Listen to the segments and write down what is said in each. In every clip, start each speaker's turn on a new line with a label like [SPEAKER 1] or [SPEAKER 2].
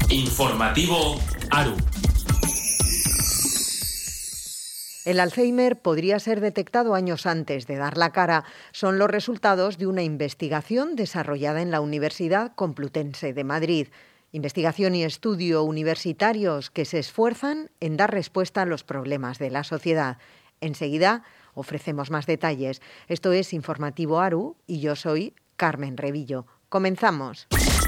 [SPEAKER 1] Informativo ARU.
[SPEAKER 2] El Alzheimer podría ser detectado años antes de dar la cara. Son los resultados de una investigación desarrollada en la Universidad Complutense de Madrid. Investigación y estudio universitarios que se esfuerzan en dar respuesta a los problemas de la sociedad. Enseguida ofrecemos más detalles. Esto es Informativo ARU y yo soy Carmen Revillo. Comenzamos.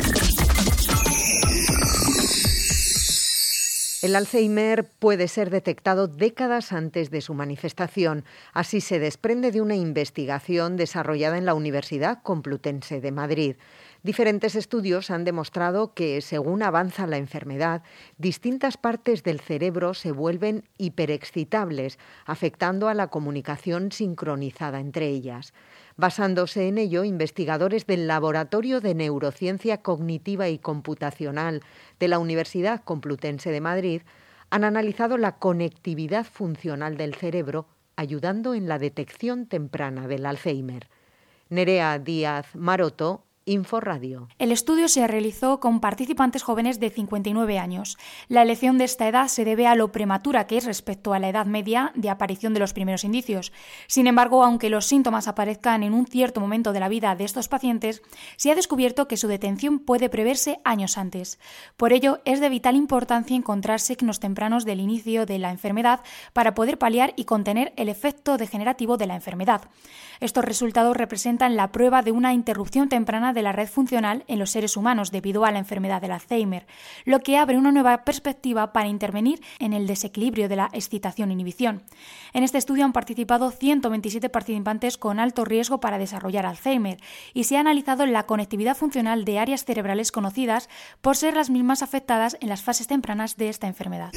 [SPEAKER 2] El Alzheimer puede ser detectado décadas antes de su manifestación. Así se desprende de una investigación desarrollada en la Universidad Complutense de Madrid. Diferentes estudios han demostrado que, según avanza la enfermedad, distintas partes del cerebro se vuelven hiperexcitables, afectando a la comunicación sincronizada entre ellas. Basándose en ello, investigadores del Laboratorio de Neurociencia Cognitiva y Computacional de la Universidad Complutense de Madrid han analizado la conectividad funcional del cerebro, ayudando en la detección temprana del Alzheimer. Nerea Díaz Maroto, InfoRadio.
[SPEAKER 3] El estudio se realizó con participantes jóvenes de 59 años. La elección de esta edad se debe a lo prematura que es respecto a la edad media de aparición de los primeros indicios. Sin embargo, aunque los síntomas aparezcan en un cierto momento de la vida de estos pacientes, se ha descubierto que su detención puede preverse años antes. Por ello, es de vital importancia encontrar signos tempranos del inicio de la enfermedad para poder paliar y contener el efecto degenerativo de la enfermedad. Estos resultados representan la prueba de una interrupción temprana de la red funcional en los seres humanos debido a la enfermedad del Alzheimer, lo que abre una nueva perspectiva para intervenir en el desequilibrio de la excitación-inhibición. En este estudio han participado 127 participantes con alto riesgo para desarrollar Alzheimer y se ha analizado la conectividad funcional de áreas cerebrales conocidas por ser las mismas afectadas en las fases tempranas de esta enfermedad.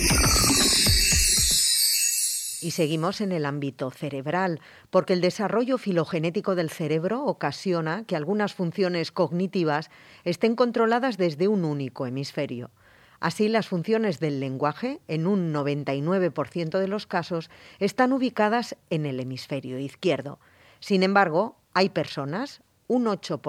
[SPEAKER 2] Y seguimos en el ámbito cerebral, porque el desarrollo filogenético del cerebro ocasiona que algunas funciones cognitivas estén controladas desde un único hemisferio. Así, las funciones del lenguaje, en un 99% de los casos, están ubicadas en el hemisferio izquierdo. Sin embargo, hay personas, un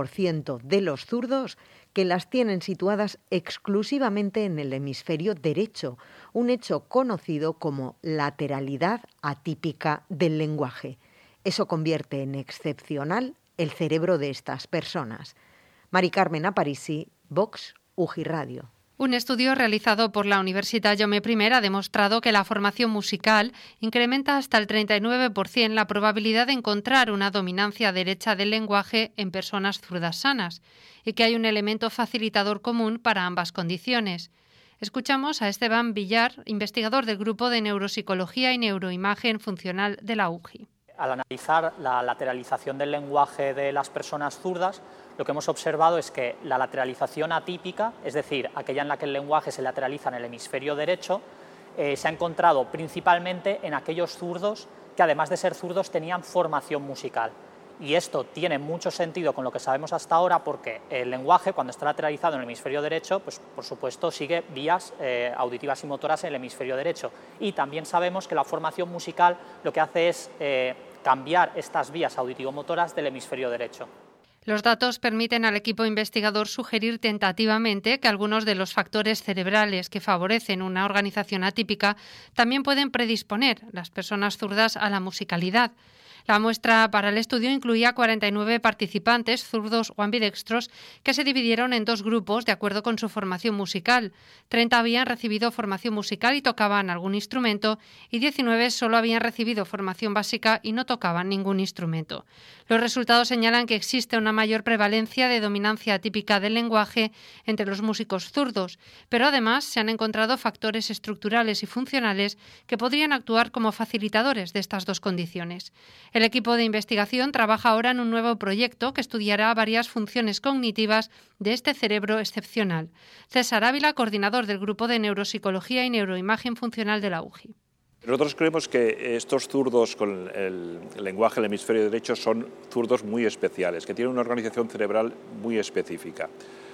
[SPEAKER 2] 8% de los zurdos, que las tienen situadas exclusivamente en el hemisferio derecho, un hecho conocido como lateralidad atípica del lenguaje. Eso convierte en excepcional el cerebro de estas personas. Mari Carmen Aparici, Vox, UJI Radio.
[SPEAKER 4] Un estudio realizado por la Universitat Jaume I ha demostrado que la formación musical incrementa hasta el 39% la probabilidad de encontrar una dominancia derecha del lenguaje en personas zurdas sanas y que hay un elemento facilitador común para ambas condiciones. Escuchamos a Esteban Villar, investigador del Grupo de Neuropsicología y Neuroimagen Funcional de la UJI.
[SPEAKER 5] Al analizar la lateralización del lenguaje de las personas zurdas, lo que hemos observado es que la lateralización atípica, es decir, aquella en la que el lenguaje se lateraliza en el hemisferio derecho, se ha encontrado principalmente en aquellos zurdos que, además de ser zurdos, tenían formación musical. Y esto tiene mucho sentido con lo que sabemos hasta ahora, porque el lenguaje, cuando está lateralizado en el hemisferio derecho, pues por supuesto sigue vías auditivas y motoras en el hemisferio derecho. Y también sabemos que la formación musical lo que hace es cambiar estas vías auditivo-motoras del hemisferio derecho.
[SPEAKER 4] Los datos permiten al equipo investigador sugerir tentativamente que algunos de los factores cerebrales que favorecen una organización atípica también pueden predisponer a las personas zurdas a la musicalidad. La muestra para el estudio incluía 49 participantes, zurdos o ambidextros, que se dividieron en dos grupos de acuerdo con su formación musical. 30 habían recibido formación musical y tocaban algún instrumento, y 19 solo habían recibido formación básica y no tocaban ningún instrumento. Los resultados señalan que existe una mayor prevalencia de dominancia atípica del lenguaje entre los músicos zurdos, pero además se han encontrado factores estructurales y funcionales que podrían actuar como facilitadores de estas dos condiciones. El equipo de investigación trabaja ahora en un nuevo proyecto que estudiará varias funciones cognitivas de este cerebro excepcional. César Ávila, coordinador del Grupo de Neuropsicología y Neuroimagen Funcional de la UJI.
[SPEAKER 6] Nosotros creemos que estos zurdos con el lenguaje del hemisferio derecho son zurdos muy especiales, que tienen una organización cerebral muy específica.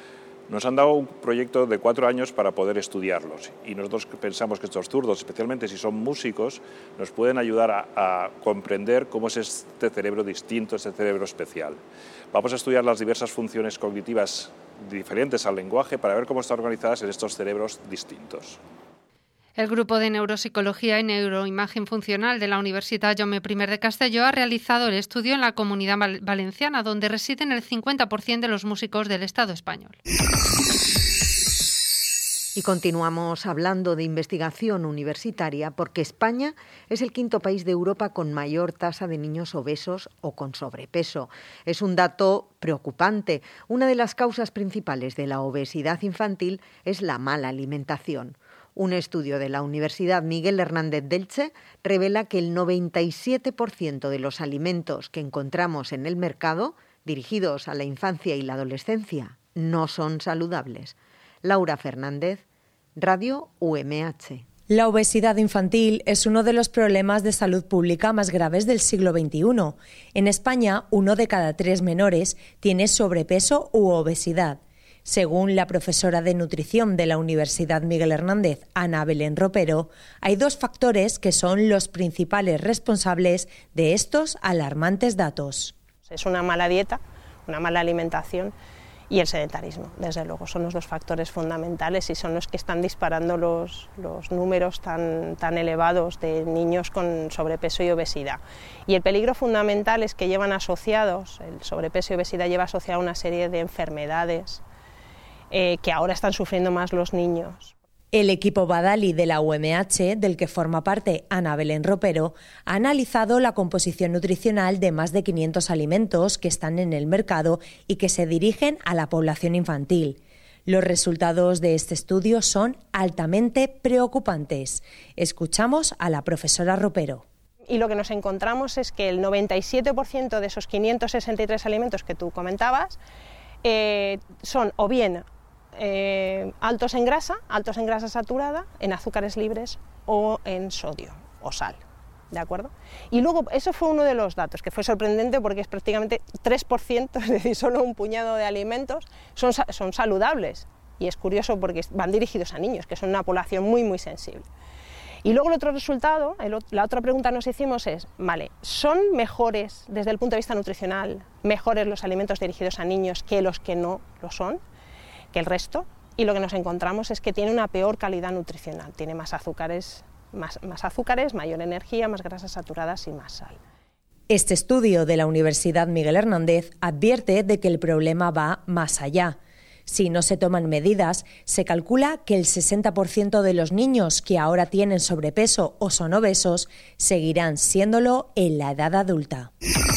[SPEAKER 6] Nos han dado un proyecto de 4 años para poder estudiarlos y nosotros pensamos que estos zurdos, especialmente si son músicos, nos pueden ayudar a comprender cómo es este cerebro distinto, este cerebro especial. Vamos a estudiar las diversas funciones cognitivas diferentes al lenguaje para ver cómo están organizadas en estos cerebros distintos.
[SPEAKER 4] El Grupo de Neuropsicología y Neuroimagen Funcional de la Universidad Jaume I de Castelló ha realizado el estudio en la Comunidad Valenciana, donde residen el 50% de los músicos del Estado español.
[SPEAKER 2] Y continuamos hablando de investigación universitaria porque España es el quinto país de Europa con mayor tasa de niños obesos o con sobrepeso. Es un dato preocupante. Una de las causas principales de la obesidad infantil es la mala alimentación. Un estudio de la Universidad Miguel Hernández de Elche revela que el 97% de los alimentos que encontramos en el mercado, dirigidos a la infancia y la adolescencia, no son saludables. Laura Fernández, Radio UMH.
[SPEAKER 1] La obesidad infantil es uno de los problemas de salud pública más graves del siglo XXI. En España, 1 de cada 3 menores tiene sobrepeso u obesidad. Según la profesora de nutrición de la Universidad Miguel Hernández, Ana Belén Ropero, hay 2 factores que son los principales responsables de estos alarmantes datos.
[SPEAKER 7] Es una mala dieta, una mala alimentación y el sedentarismo, desde luego, son los 2 factores fundamentales y son los que están disparando los números tan elevados de niños con sobrepeso y obesidad. Y el peligro fundamental es que llevan asociados, el sobrepeso y obesidad lleva asociado una serie de enfermedades que ahora están sufriendo más los niños.
[SPEAKER 1] El equipo Badali de la UMH, del que forma parte Ana Belén Ropero, ha analizado la composición nutricional de más de 500 alimentos que están en el mercado y que se dirigen a la población infantil. Los resultados de este estudio son altamente preocupantes. Escuchamos a la profesora Ropero.
[SPEAKER 7] Y lo que nos encontramos es que el 97% de esos 563 alimentos que tú comentabas son o bien altos en grasa saturada, en azúcares libres o en sodio o sal, ¿de acuerdo? Y luego, eso fue uno de los datos que fue sorprendente porque es prácticamente 3%, es decir, solo un puñado de alimentos son saludables, y es curioso porque van dirigidos a niños, que son una población muy, muy sensible. Y luego el otro resultado, la otra pregunta que nos hicimos es, vale, ¿son mejores desde el punto de vista nutricional, mejores los alimentos dirigidos a niños que los que no lo son, que el resto? Y lo que nos encontramos es que tiene una peor calidad nutricional, tiene más azúcares, mayor energía, más grasas saturadas y más sal.
[SPEAKER 1] Este estudio de la Universidad Miguel Hernández advierte de que el problema va más allá. Si no se toman medidas, se calcula que el 60% de los niños que ahora tienen sobrepeso o son obesos seguirán siéndolo en la edad adulta.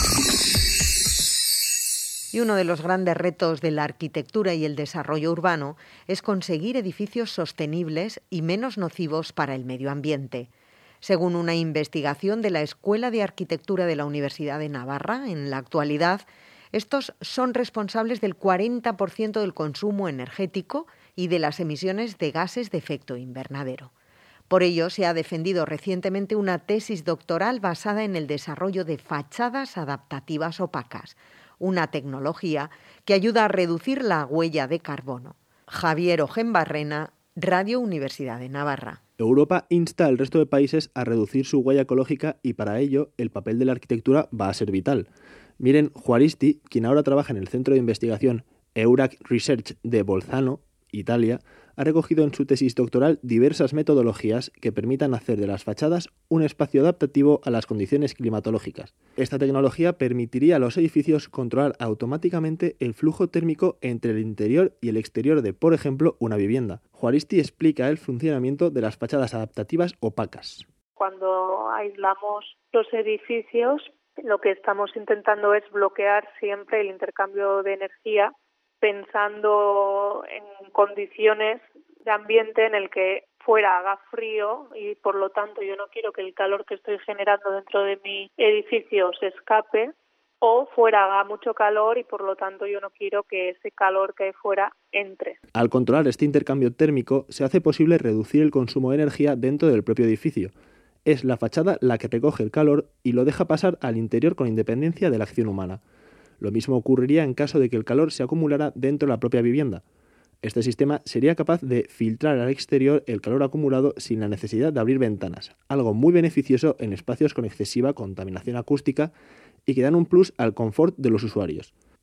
[SPEAKER 2] Y uno de los grandes retos de la arquitectura y el desarrollo urbano es conseguir edificios sostenibles y menos nocivos para el medio ambiente. Según una investigación de la Escuela de Arquitectura de la Universidad de Navarra, en la actualidad, estos son responsables del 40% del consumo energético y de las emisiones de gases de efecto invernadero. Por ello, se ha defendido recientemente una tesis doctoral basada en el desarrollo de fachadas adaptativas opacas, una tecnología que ayuda a reducir la huella de carbono. Javier Ojenbarrena, Radio Universidad de Navarra.
[SPEAKER 8] Europa insta al resto de países a reducir su huella ecológica y para ello el papel de la arquitectura va a ser vital. Miren Juaristi, quien ahora trabaja en el centro de investigación Eurac Research de Bolzano, Italia, ha recogido en su tesis doctoral diversas metodologías que permitan hacer de las fachadas un espacio adaptativo a las condiciones climatológicas. Esta tecnología permitiría a los edificios controlar automáticamente el flujo térmico entre el interior y el exterior de, por ejemplo, una vivienda. Juaristi explica el funcionamiento de las fachadas adaptativas opacas.
[SPEAKER 9] Cuando aislamos los edificios, lo que estamos intentando es bloquear siempre el intercambio de energía, pensando en condiciones de ambiente en el que fuera haga frío y por lo tanto yo no quiero que el calor que estoy generando dentro de mi edificio se escape, o fuera haga mucho calor y por lo tanto yo no quiero que ese calor que hay fuera entre.
[SPEAKER 8] Al controlar este intercambio térmico se hace posible reducir el consumo de energía dentro del propio edificio. Es la fachada la que recoge el calor y lo deja pasar al interior con independencia de la acción humana. Lo mismo ocurriría en caso de que el calor se acumulara dentro de la propia vivienda. Este sistema sería capaz de filtrar al exterior el calor acumulado sin la necesidad de abrir ventanas, algo muy beneficioso en espacios con excesiva contaminación acústica y que dan un plus al confort de los usuarios.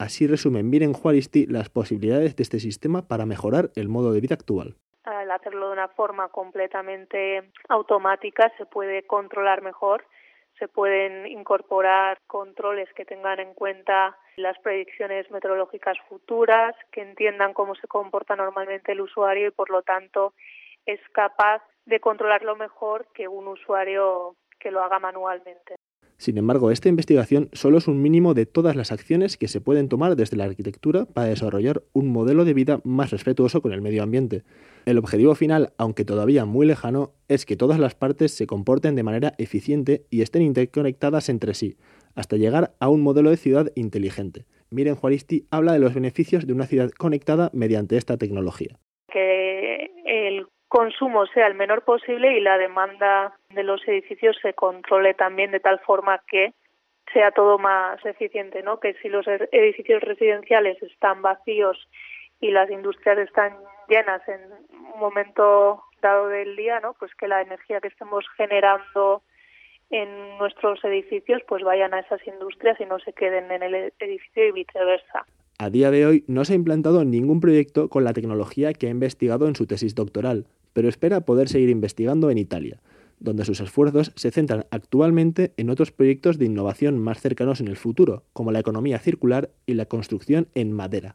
[SPEAKER 8] Así resume Miren Juaristi las posibilidades de este sistema para mejorar el modo de vida actual.
[SPEAKER 9] Al hacerlo de una forma completamente automática se puede controlar mejor, se pueden incorporar controles que tengan en cuenta las predicciones meteorológicas futuras, que entiendan cómo se comporta normalmente el usuario y por lo tanto es capaz de controlarlo mejor que un usuario que lo haga manualmente.
[SPEAKER 8] Sin embargo, esta investigación solo es un mínimo de todas las acciones que se pueden tomar desde la arquitectura para desarrollar un modelo de vida más respetuoso con el medio ambiente. El objetivo final, aunque todavía muy lejano, es que todas las partes se comporten de manera eficiente y estén interconectadas entre sí, hasta llegar a un modelo de ciudad inteligente. Miren Juaristi habla de los beneficios de una ciudad conectada mediante esta tecnología.
[SPEAKER 9] Que el consumo sea el menor posible y la demanda de los edificios se controle también de tal forma que sea todo más eficiente, ¿no? Que si los edificios residenciales están vacíos y las industrias están llenas en un momento dado del día, ¿no? Pues que la energía que estemos generando en nuestros edificios pues vayan a esas industrias y no se queden en el edificio y viceversa.
[SPEAKER 8] A día de hoy no se ha implantado ningún proyecto con la tecnología que ha investigado en su tesis doctoral, pero espera poder seguir investigando en Italia, donde sus esfuerzos se centran actualmente en otros proyectos de innovación más cercanos en el futuro, como la economía circular y la construcción en madera.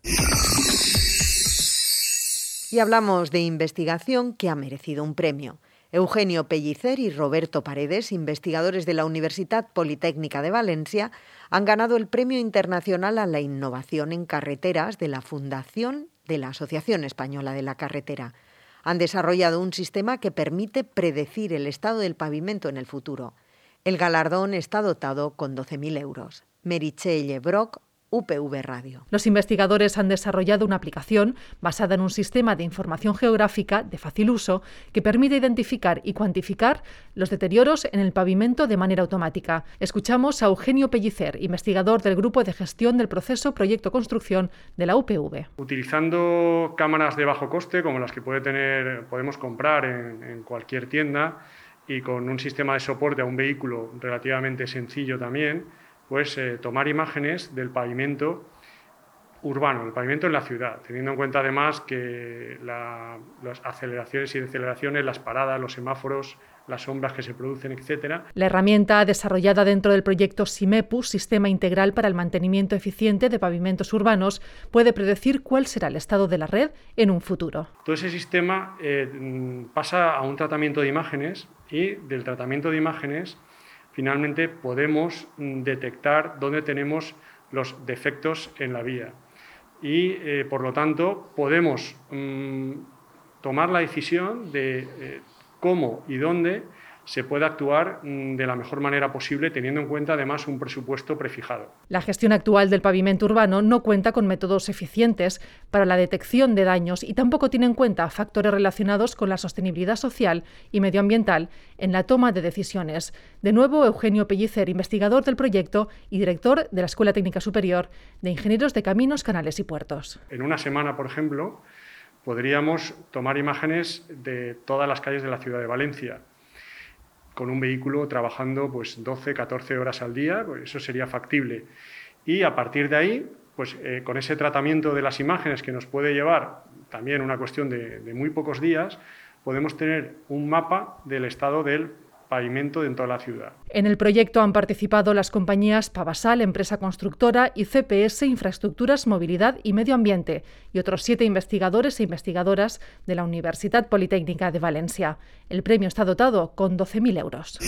[SPEAKER 2] Y hablamos de investigación que ha merecido un premio. Eugenio Pellicer y Roberto Paredes, investigadores de la Universitat Politécnica de Valencia, han ganado el Premio Internacional a la Innovación en Carreteras de la Fundación de la Asociación Española de la Carretera. Han desarrollado un sistema que permite predecir el estado del pavimento en el futuro. El galardón está dotado con 12.000 euros. Meritxell Brock, UPV Radio.
[SPEAKER 10] Los investigadores han desarrollado una aplicación basada en un sistema de información geográfica de fácil uso que permite identificar y cuantificar los deterioros en el pavimento de manera automática. Escuchamos a Eugenio Pellicer, investigador del Grupo de Gestión del Proceso Proyecto Construcción de la UPV.
[SPEAKER 11] Utilizando cámaras de bajo coste, como las que podemos comprar en cualquier tienda, y con un sistema de soporte a un vehículo relativamente sencillo también, pues tomar imágenes del pavimento urbano, el pavimento en la ciudad, teniendo en cuenta además que las aceleraciones y deceleraciones, las paradas, los semáforos, las sombras que se producen, etc.
[SPEAKER 10] La herramienta desarrollada dentro del proyecto SIMEPU, Sistema Integral para el Mantenimiento Eficiente de Pavimentos Urbanos, puede predecir cuál será el estado de la red en un futuro.
[SPEAKER 11] Todo ese sistema pasa a un tratamiento de imágenes y del tratamiento de imágenes finalmente podemos detectar dónde tenemos los defectos en la vía y, por lo tanto, podemos tomar la decisión de cómo y dónde se puede actuar de la mejor manera posible, teniendo en cuenta además un presupuesto prefijado.
[SPEAKER 10] La gestión actual del pavimento urbano no cuenta con métodos eficientes para la detección de daños y tampoco tiene en cuenta factores relacionados con la sostenibilidad social y medioambiental en la toma de decisiones. De nuevo, Eugenio Pellicer, investigador del proyecto y director de la Escuela Técnica Superior de Ingenieros de Caminos, Canales y Puertos.
[SPEAKER 11] En una semana, por ejemplo, podríamos tomar imágenes de todas las calles de la ciudad de Valencia, con un vehículo trabajando pues 12, 14 horas al día, pues eso sería factible. Y a partir de ahí, pues con ese tratamiento de las imágenes que nos puede llevar también una cuestión de muy pocos días, podemos tener un mapa del estado del pavimento en toda la ciudad.
[SPEAKER 10] En el proyecto han participado las compañías Pavasal, empresa constructora, y CPS, Infraestructuras, Movilidad y Medio Ambiente, y otros 7 investigadores e investigadoras de la Universitat Politécnica de Valencia. El premio está dotado con 12.000 euros.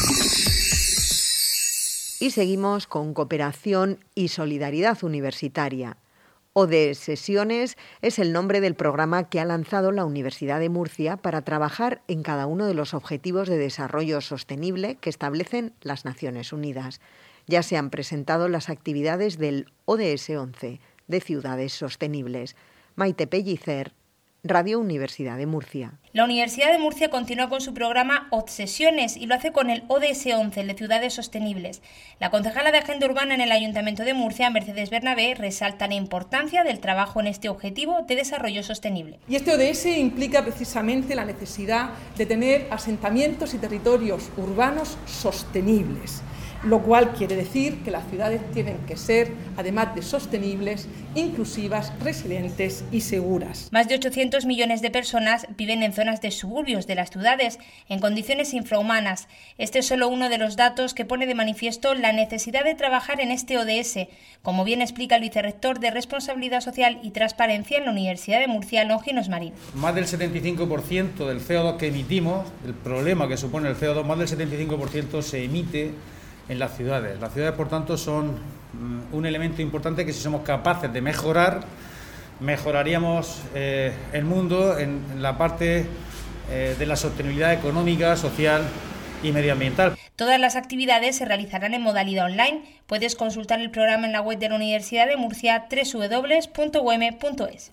[SPEAKER 2] Y seguimos con cooperación y solidaridad universitaria. ODS Sesiones es el nombre del programa que ha lanzado la Universidad de Murcia para trabajar en cada uno de los objetivos de desarrollo sostenible que establecen las Naciones Unidas. Ya se han presentado las actividades del ODS 11, de Ciudades Sostenibles. Maite Pellicer, Radio Universidad de Murcia.
[SPEAKER 12] La Universidad de Murcia continúa con su programa Obsesiones y lo hace con el ODS 11, el de Ciudades Sostenibles. La concejala de Agenda Urbana en el Ayuntamiento de Murcia, Mercedes Bernabé, resalta la importancia del trabajo en este objetivo de desarrollo sostenible.
[SPEAKER 13] Y este ODS implica precisamente la necesidad de tener asentamientos y territorios urbanos sostenibles. lo cual quiere decir que las ciudades tienen que ser, además de sostenibles, inclusivas, resilientes y seguras.
[SPEAKER 12] Más de 800 millones de personas viven en zonas de suburbios de las ciudades, en condiciones infrahumanas. Este es solo uno de los datos que pone de manifiesto la necesidad de trabajar en este ODS, como bien explica el vicerrector de Responsabilidad Social y Transparencia en la Universidad de Murcia, Longinos Marín.
[SPEAKER 14] Más del 75% del CO2 que emitimos, el problema que supone el CO2, más del 75% se emite en las ciudades. Las ciudades, por tanto, son un elemento importante que si somos capaces de mejorar, mejoraríamos el mundo en la parte de la sostenibilidad económica, social y medioambiental.
[SPEAKER 12] Todas las actividades se realizarán en modalidad online. Puedes consultar el programa en la web de la Universidad de Murcia, www.uem.es.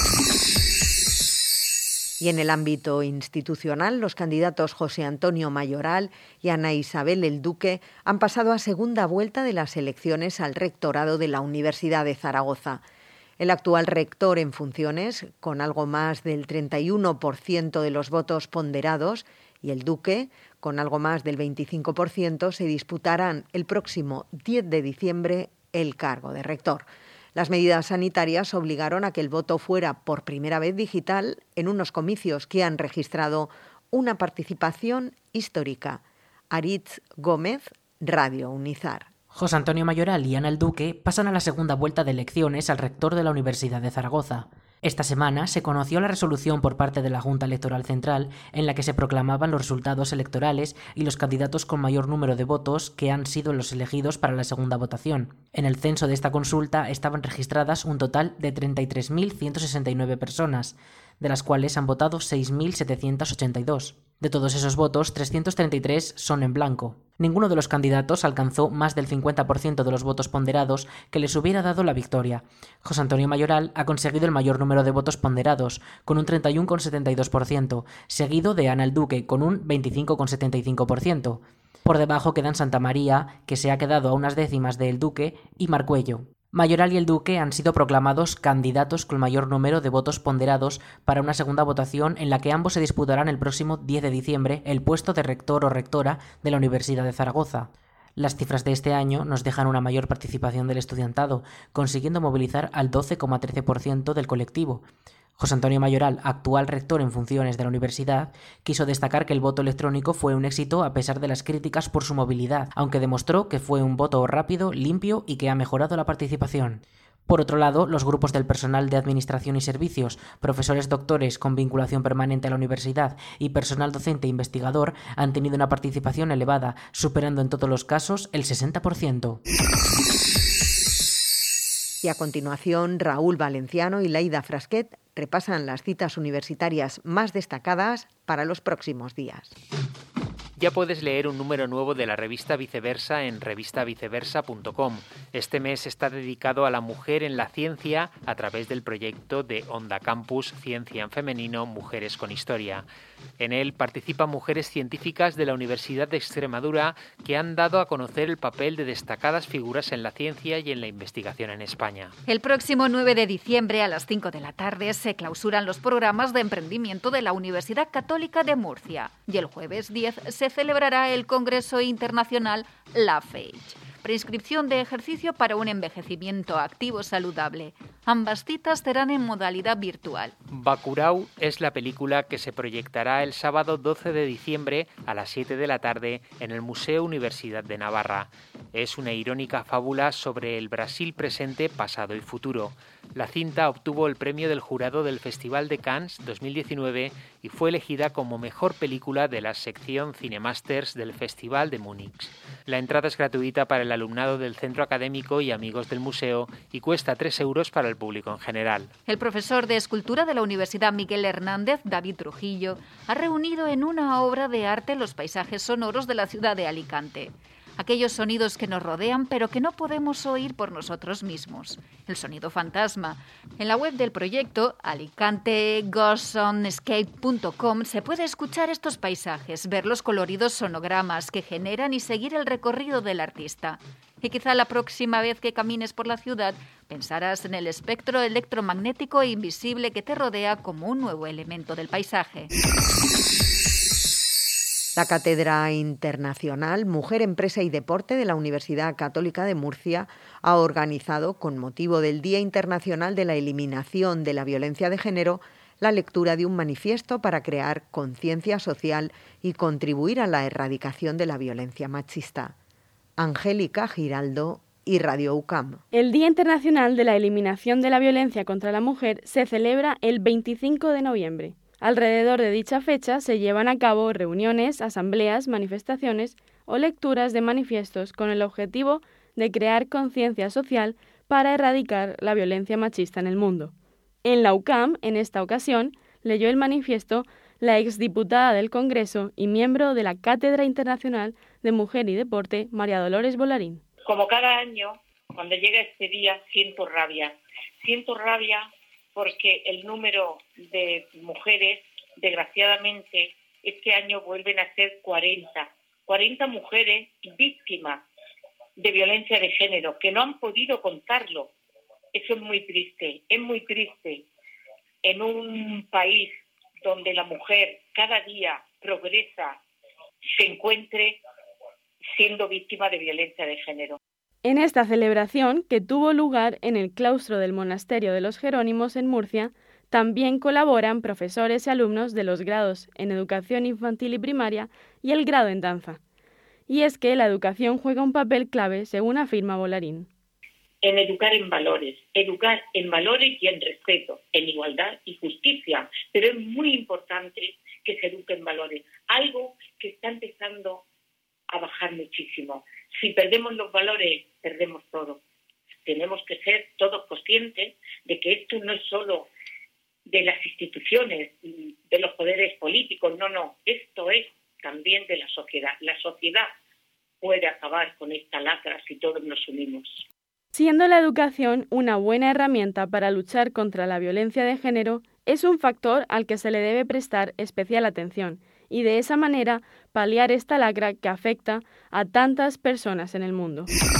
[SPEAKER 2] Y en el ámbito institucional, los candidatos José Antonio Mayoral y Ana Isabel El Duque han pasado a segunda vuelta de las elecciones al rectorado de la Universidad de Zaragoza. El actual rector en funciones, con algo más del 31% de los votos ponderados, y El Duque, con algo más del 25%, se disputarán el próximo 10 de diciembre el cargo de rector. Las medidas sanitarias obligaron a que el voto fuera por primera vez digital en unos comicios que han registrado una participación histórica. Aritz Gómez, Radio Unizar.
[SPEAKER 15] José Antonio Mayoral y Ana El Duque pasan a la segunda vuelta de elecciones al rector de la Universidad de Zaragoza. Esta semana se conoció la resolución por parte de la Junta Electoral Central en la que se proclamaban los resultados electorales y los candidatos con mayor número de votos que han sido los elegidos para la segunda votación. En el censo de esta consulta estaban registradas un total de 33.169 personas, de las cuales han votado 6.782. De todos esos votos, 333 son en blanco. Ninguno de los candidatos alcanzó más del 50% de los votos ponderados que les hubiera dado la victoria. José Antonio Mayoral ha conseguido el mayor número de votos ponderados, con un 31,72%, seguido de Ana El Duque, con un 25,75%. Por debajo quedan Santa María, que se ha quedado a unas décimas de El Duque, y Marcuello. Mayoral y El Duque han sido proclamados candidatos con mayor número de votos ponderados para una segunda votación en la que ambos se disputarán el próximo 10 de diciembre el puesto de rector o rectora de la Universidad de Zaragoza. Las cifras de este año nos dejan una mayor participación del estudiantado, consiguiendo movilizar al 12,13% del colectivo. José Antonio Mayoral, actual rector en funciones de la universidad, quiso destacar que el voto electrónico fue un éxito a pesar de las críticas por su movilidad, aunque demostró que fue un voto rápido, limpio y que ha mejorado la participación. Por otro lado, los grupos del personal de Administración y Servicios, profesores doctores con vinculación permanente a la universidad y personal docente e investigador han tenido una participación elevada, superando en todos los casos el 60%.
[SPEAKER 2] Y a continuación, Raúl Valenciano y Laida Frasquet repasan las citas universitarias más destacadas para los próximos días.
[SPEAKER 16] Ya puedes leer un número nuevo de la revista Viceversa en revistaviceversa.com. Este mes está dedicado a la mujer en la ciencia a través del proyecto de Onda Campus Ciencia en Femenino, Mujeres con Historia. En él participan mujeres científicas de la Universidad de Extremadura que han dado a conocer el papel de destacadas figuras en la ciencia y en la investigación en España.
[SPEAKER 17] El próximo 9 de diciembre a las 5 de la tarde se clausuran los programas de emprendimiento de la Universidad Católica de Murcia y el jueves 10 se celebrará el Congreso Internacional LaFage. Preinscripción de ejercicio para un envejecimiento activo saludable. Ambas citas serán en modalidad virtual.
[SPEAKER 16] Bacurau es la película que se proyectará el sábado 12 de diciembre a las 7 de la tarde en el Museo Universidad de Navarra. Es una irónica fábula sobre el Brasil presente, pasado y futuro. La cinta obtuvo el premio del jurado del Festival de Cannes 2019 y fue elegida como mejor película de la sección Cinemasters del Festival de Múnich. La entrada es gratuita para el alumnado del centro académico y amigos del museo y cuesta 3 euros para el público en general.
[SPEAKER 17] El profesor de escultura de la Universidad Miguel Hernández, David Trujillo, ha reunido en una obra de arte los paisajes sonoros de la ciudad de Alicante. Aquellos sonidos que nos rodean pero que no podemos oír por nosotros mismos. El sonido fantasma. En la web del proyecto, alicanteghostsonscape.com, se puede escuchar estos paisajes, ver los coloridos sonogramas que generan y seguir el recorrido del artista. Y quizá la próxima vez que camines por la ciudad pensarás en el espectro electromagnético e invisible que te rodea como un nuevo elemento del paisaje.
[SPEAKER 2] La Cátedra Internacional Mujer, Empresa y Deporte de la Universidad Católica de Murcia ha organizado, con motivo del Día Internacional de la Eliminación de la Violencia de Género, la lectura de un manifiesto para crear conciencia social y contribuir a la erradicación de la violencia machista. Angélica Giraldo y Radio UCAM.
[SPEAKER 18] El Día Internacional de la Eliminación de la Violencia contra la Mujer se celebra el 25 de noviembre. Alrededor de dicha fecha se llevan a cabo reuniones, asambleas, manifestaciones o lecturas de manifiestos con el objetivo de crear conciencia social para erradicar la violencia machista en el mundo. En la UCAM, en esta ocasión, leyó el manifiesto la exdiputada del Congreso y miembro de la Cátedra Internacional de Mujer y Deporte, María Dolores Volarín.
[SPEAKER 19] Como cada año, cuando llega este día, siento rabia. Siento rabia porque el número de mujeres, desgraciadamente, este año vuelven a ser 40 mujeres víctimas de violencia de género, que no han podido contarlo. Eso es muy triste. En un país donde la mujer cada día progresa, se encuentre siendo víctima de violencia de género.
[SPEAKER 18] En esta celebración, que tuvo lugar en el claustro del Monasterio de los Jerónimos en Murcia, también colaboran profesores y alumnos de los grados en Educación Infantil y Primaria y el grado en Danza. Y es que la educación juega un papel clave, según afirma Volarín.
[SPEAKER 19] En educar en valores y en respeto, en igualdad y justicia. Pero es muy importante que se eduque en valores, algo que está empezando a bajar muchísimo. Si perdemos los valores, perdemos todo. Tenemos que ser todos conscientes de que esto no es solo de las instituciones, de los poderes políticos, no, esto es también de la sociedad. La sociedad puede acabar con esta lacra si todos nos unimos.
[SPEAKER 18] Siendo la educación una buena herramienta para luchar contra la violencia de género, es un factor al que se le debe prestar especial atención y de esa manera paliar esta lacra que afecta a tantas personas en el mundo.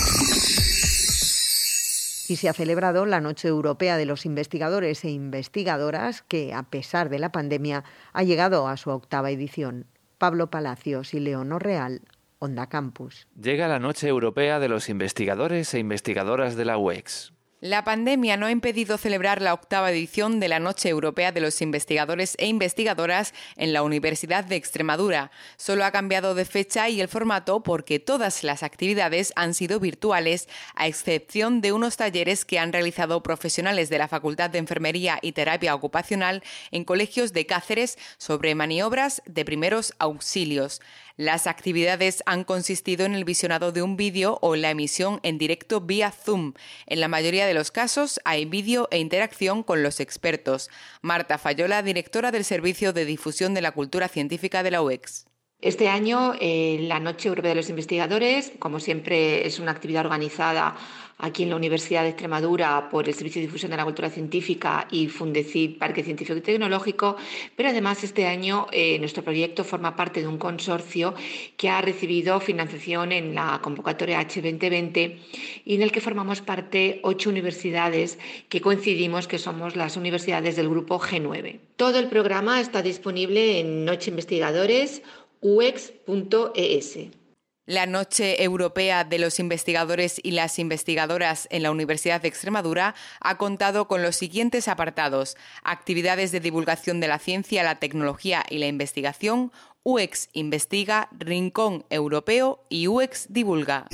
[SPEAKER 2] Y se ha celebrado la Noche Europea de los Investigadores e Investigadoras, que, a pesar de la pandemia, ha llegado a su 8ª edición. Pablo Palacios y Leonor Real, Onda Campus.
[SPEAKER 20] Llega la Noche Europea de los Investigadores e Investigadoras de la UEX.
[SPEAKER 21] La pandemia no ha impedido celebrar la 8ª edición de la Noche Europea de los Investigadores e Investigadoras en la Universidad de Extremadura. Solo ha cambiado de fecha y el formato porque todas las actividades han sido virtuales, a excepción de unos talleres que han realizado profesionales de la Facultad de Enfermería y Terapia Ocupacional en colegios de Cáceres sobre maniobras de primeros auxilios. Las actividades han consistido en el visionado de un vídeo o en la emisión en directo vía Zoom. En la mayoría de los casos hay vídeo e interacción con los expertos. Marta Fayola, directora del Servicio de Difusión de la Cultura Científica de la UEX.
[SPEAKER 22] Este año, la Noche Europea de los Investigadores, como siempre, es una actividad organizada aquí en la Universidad de Extremadura por el Servicio de Difusión de la Cultura Científica y Fundecid Parque Científico y Tecnológico, pero además este año nuestro proyecto forma parte de un consorcio que ha recibido financiación en la convocatoria H2020 y en el que formamos parte 8 universidades que coincidimos que somos las universidades del grupo G9. Todo el programa está disponible en Noche Investigadores uex.es.
[SPEAKER 21] La Noche Europea de los Investigadores y las Investigadoras en la Universidad de Extremadura ha contado con los siguientes apartados: actividades de divulgación de la ciencia, la tecnología y la investigación, UEX Investiga, Rincón Europeo y UEX Divulga.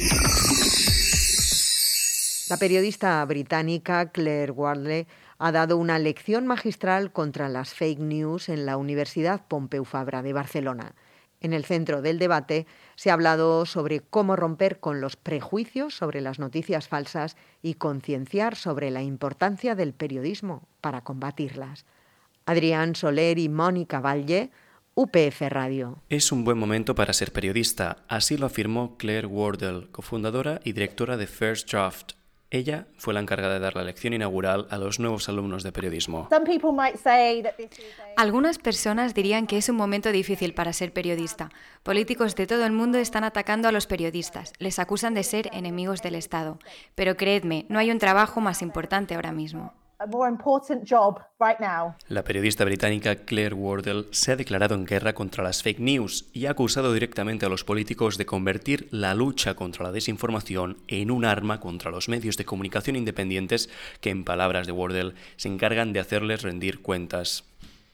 [SPEAKER 2] La periodista británica Claire Wardle ha dado una lección magistral contra las fake news en la Universidad Pompeu Fabra de Barcelona. En el centro del debate se ha hablado sobre cómo romper con los prejuicios sobre las noticias falsas y concienciar sobre la importancia del periodismo para combatirlas. Adrián Soler y Mónica Valle, UPF Radio.
[SPEAKER 23] Es un buen momento para ser periodista, así lo afirmó Claire Wardle, cofundadora y directora de First Draft. Ella fue la encargada de dar la lección inaugural a los nuevos alumnos de periodismo.
[SPEAKER 24] Algunas personas dirían que es un momento difícil para ser periodista. Políticos de todo el mundo están atacando a los periodistas, les acusan de ser enemigos del Estado. Pero creedme, no hay un trabajo más importante ahora mismo.
[SPEAKER 23] La periodista británica Claire Wardle se ha declarado en guerra contra las fake news y ha acusado directamente a los políticos de convertir la lucha contra la desinformación en un arma contra los medios de comunicación independientes que, en palabras de Wardle, se encargan de hacerles rendir cuentas.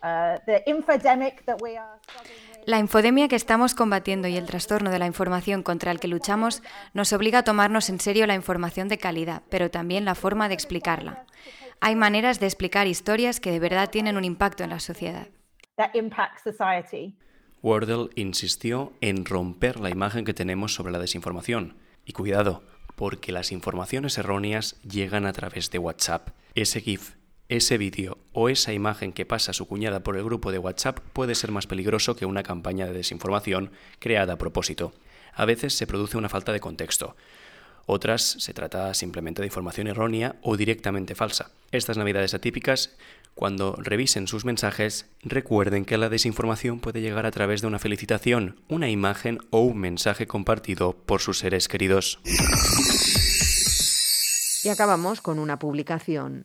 [SPEAKER 24] La infodemia que estamos combatiendo y el trastorno de la información contra el que luchamos nos obliga a tomarnos en serio la información de calidad, pero también la forma de explicarla. Hay maneras de explicar historias que de verdad tienen un impacto en la sociedad.
[SPEAKER 23] Wardle insistió en romper la imagen que tenemos sobre la desinformación. Y cuidado, porque las informaciones erróneas llegan a través de WhatsApp. Ese GIF, ese vídeo o esa imagen que pasa a su cuñada por el grupo de WhatsApp puede ser más peligroso que una campaña de desinformación creada a propósito. A veces se produce una falta de contexto. Otras se trata simplemente de información errónea o directamente falsa. Estas navidades atípicas, cuando revisen sus mensajes, recuerden que la desinformación puede llegar a través de una felicitación, una imagen o un mensaje compartido por sus seres queridos.
[SPEAKER 2] Y acabamos con una publicación.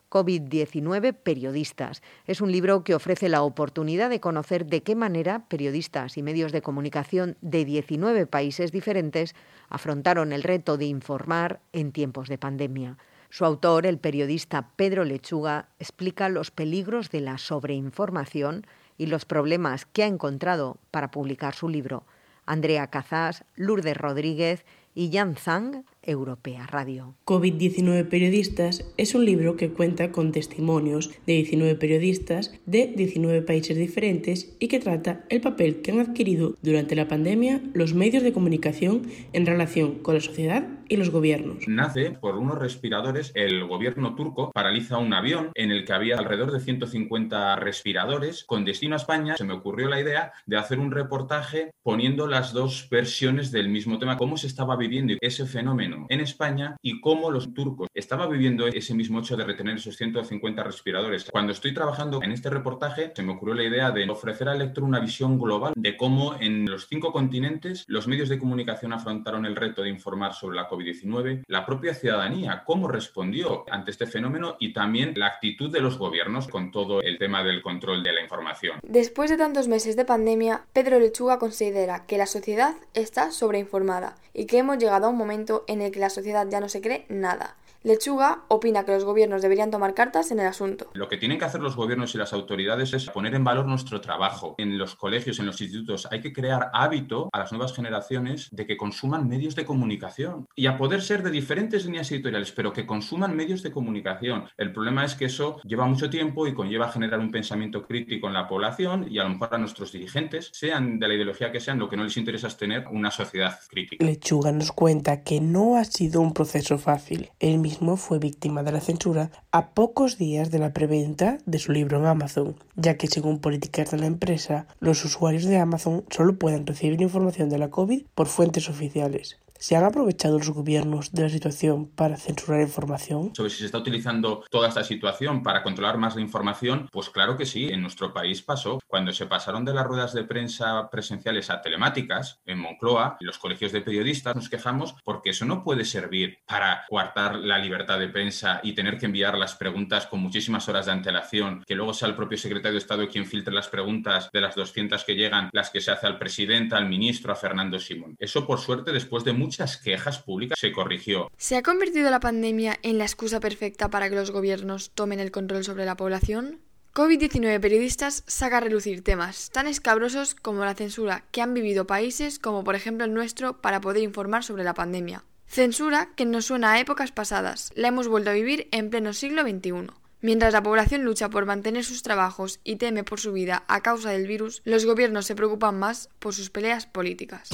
[SPEAKER 2] COVID-19 periodistas. Es un libro que ofrece la oportunidad de conocer de qué manera periodistas y medios de comunicación de 19 países diferentes afrontaron el reto de informar en tiempos de pandemia. Su autor, el periodista Pedro Lechuga, explica los peligros de la sobreinformación y los problemas que ha encontrado para publicar su libro. Andrea Cazás, Lourdes Rodríguez y Jan Zhang, Europea Radio.
[SPEAKER 3] COVID-19 periodistas es un libro que cuenta con testimonios de 19 periodistas de 19 países diferentes y que trata el papel que han adquirido durante la pandemia los medios de comunicación en relación con la sociedad y los gobiernos.
[SPEAKER 4] Nace por unos respiradores. El gobierno turco paraliza un avión en el que había alrededor de 150 respiradores con destino a España. Se me ocurrió la idea de hacer un reportaje poniendo las dos versiones del mismo tema, cómo se estaba viviendo ese fenómeno en España y cómo los turcos estaban viviendo ese mismo hecho de retener esos 150 respiradores. Cuando estoy trabajando en este reportaje, se me ocurrió la idea de ofrecer al lector una visión global de cómo en los 5 continentes los medios de comunicación afrontaron el reto de informar sobre la COVID-19, la propia ciudadanía, cómo respondió ante este fenómeno y también la actitud de los gobiernos con todo el tema del control de la información.
[SPEAKER 5] Después de tantos meses de pandemia, Pedro Lechuga considera que la sociedad está sobreinformada y que hemos llegado a un momento en el que la sociedad ya no se cree nada. Lechuga opina que los gobiernos deberían tomar cartas en el asunto.
[SPEAKER 4] Lo que tienen que hacer los gobiernos y las autoridades es poner en valor nuestro trabajo. En los colegios, en los institutos, hay que crear hábito a las nuevas generaciones de que consuman medios de comunicación y a poder ser de diferentes líneas editoriales, pero que consuman medios de comunicación. El problema es que eso lleva mucho tiempo y conlleva generar un pensamiento crítico en la población y a lo mejor a nuestros dirigentes, sean de la ideología que sean, lo que no les interesa es tener una sociedad crítica.
[SPEAKER 3] Lechuga nos cuenta que no ha sido un proceso fácil. Él mismo fue víctima de la censura a pocos días de la preventa de su libro en Amazon, ya que según políticas de la empresa, los usuarios de Amazon solo pueden recibir información de la COVID por fuentes oficiales. ¿Se han aprovechado los gobiernos de la situación para censurar información?
[SPEAKER 4] Sobre si se está utilizando toda esta situación para controlar más la información, pues claro que sí, en nuestro país pasó. Cuando se pasaron de las ruedas de prensa presenciales a telemáticas, en Moncloa, los colegios de periodistas nos quejamos porque eso no puede servir para coartar la libertad de prensa y tener que enviar las preguntas con muchísimas horas de antelación, que luego sea el propio secretario de Estado quien filtre las preguntas de las 200 que llegan, las que se hace al presidente, al ministro, a Fernando Simón. Eso, por suerte, después de muchas quejas públicas, se corrigió.
[SPEAKER 5] ¿Se ha convertido la pandemia en la excusa perfecta para que los gobiernos tomen el control sobre la población? COVID-19 periodistas saca a relucir temas tan escabrosos como la censura que han vivido países como por ejemplo el nuestro para poder informar sobre la pandemia. Censura que nos suena a épocas pasadas, la hemos vuelto a vivir en pleno siglo XXI. Mientras la población lucha por mantener sus trabajos y teme por su vida a causa del virus, los gobiernos se preocupan más por sus peleas políticas.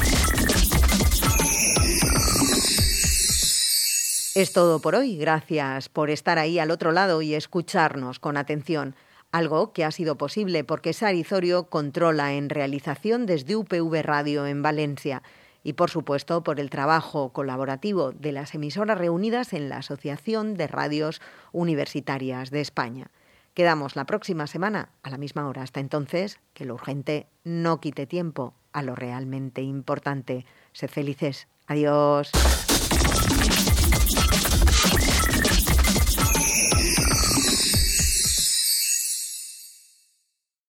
[SPEAKER 2] Es todo por hoy. Gracias por estar ahí al otro lado y escucharnos con atención. Algo que ha sido posible porque Sari Zorio controla en realización desde UPV Radio en Valencia. Y, por supuesto, por el trabajo colaborativo de las emisoras reunidas en la Asociación de Radios Universitarias de España. Quedamos la próxima semana a la misma hora. Hasta entonces, que lo urgente no quite tiempo a lo realmente importante. Sed felices. Adiós.